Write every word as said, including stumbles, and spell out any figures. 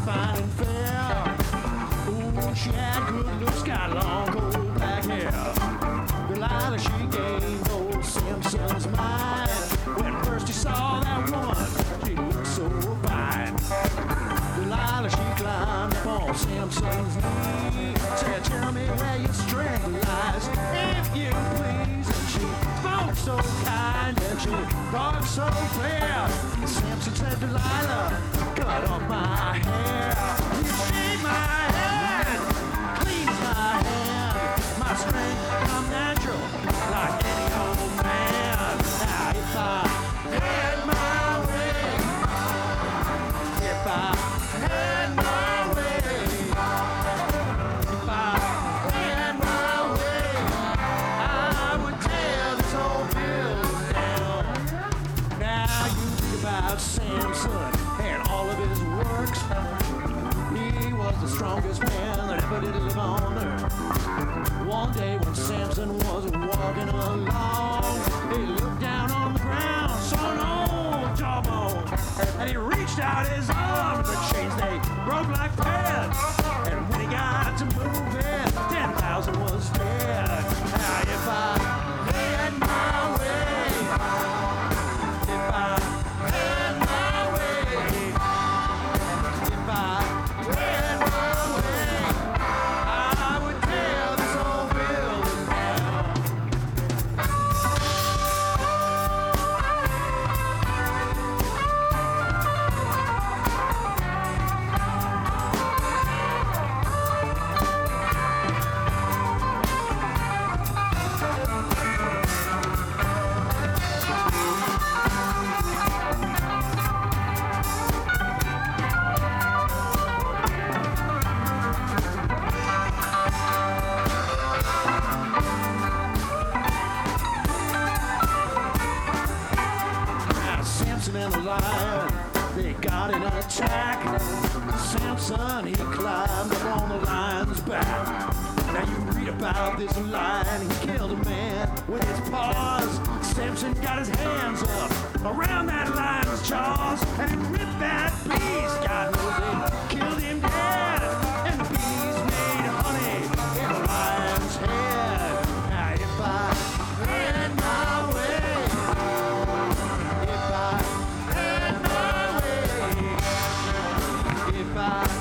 fine and fair. Ooh, she had good looks, got long gold black hair. Delilah, she gained old Samson's mind. When first he saw that woman, she looked so fine. Delilah, she climbed up on Samson's knee. Said, tell me where your strength lies, if you please. And she spoke so kind and she talked so clear. Samson said, Delilah, cut off my hair. You shave my head, cleans my hand. My strength come natural, like any old man. Now if I had my way, if I had my way, if I had my way, I would tear this whole building down. Now you read about Samson and all of his works. He was the strongest man that ever did live on earth. One day when Samson was walking along, he looked down on the ground, saw an old jawbone, and he reached out his arms. The chains, they broke like thread, and when he got to moving, ten thousand was dead. Now if I had my way, if I had my way, if I had my way, I would tear this whole building down. Now Samson and the lion, they got in an attack. Samson, he climbed up on the lion's back. Now you read about this lion, he killed a man with his paws. Samson got his hands up around that lion's jaws, and he ripped that beast. God knows they killed him dead, and the bees made honey in the lion's head. Now if I had my way, if I had my way, if I